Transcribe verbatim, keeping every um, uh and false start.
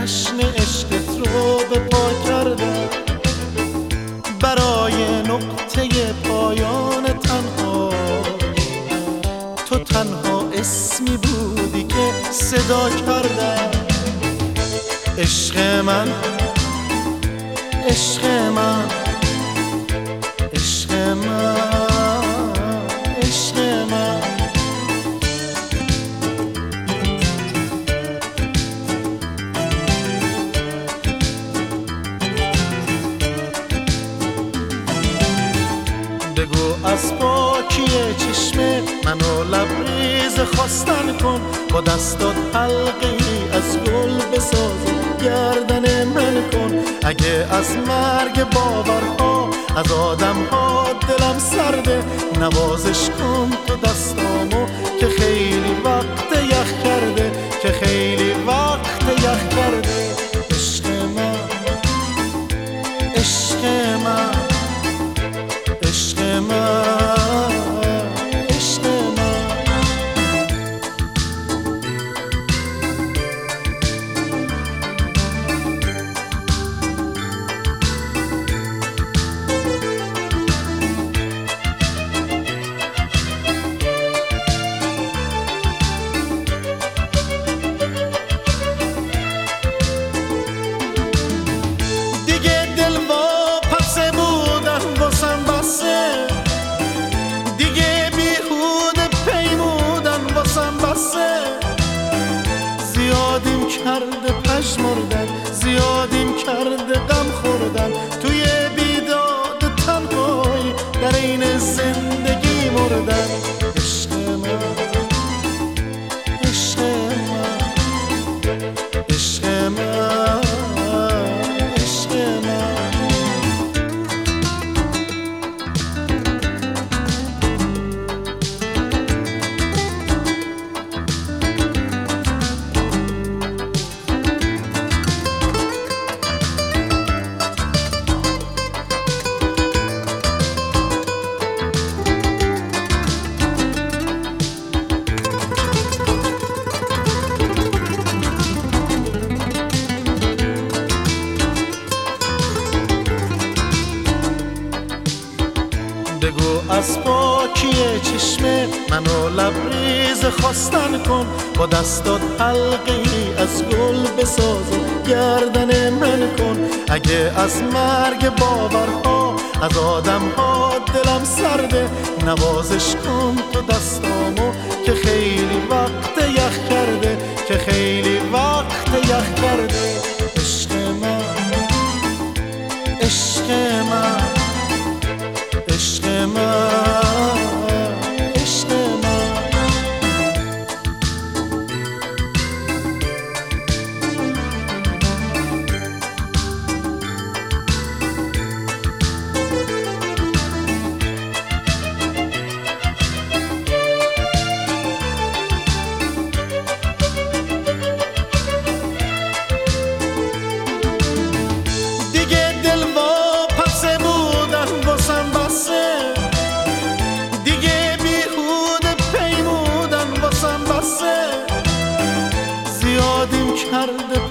جشن عشقت رو به پا کردم. برای نقطه پایان تنها تو تنها اسمی بودی که صدا کردم. عشق من، عشق من، عشق من، عشق من. بگو از پاکی چشم منو لبریز خواستن کن، با دستات حلقه ای از گل بساز گردن من کن. اگه از مرگ باورها از آدمها دلم سرده، نوازش کن تو دستامو که خیلی وقت یخ کرده، که خیلی وقت یخ کرده. عشق من، عشق من، عشق من، عشق من. دیگه دل واپسه بودن واسم بسه، دیگه بیهوده پیمودن واسم بسه. زیادیم کرده پژمردن، زیادیم کرده غم خوردن، توی بیداد تنهایی در این زندگی مردن. عشق من، عشق من، عشق من، عشق من. بگو از پاکی چشم منو لبریز خواستن کن، با دستات حلقه ای از گل بساز و گردن من کن. اگه از مرگ باورها از آدمها دلم سرده، نوازش کن تو دستامو که خیلی وقت یخ کرده، که خیلی وقت یخ کرده. عشق من، عشق من، عشق من، عشق من. دیگه دل واپسه بودن واسم بسه، دیگه بیهوده پیمودن واسم بسه. زیادیم کرده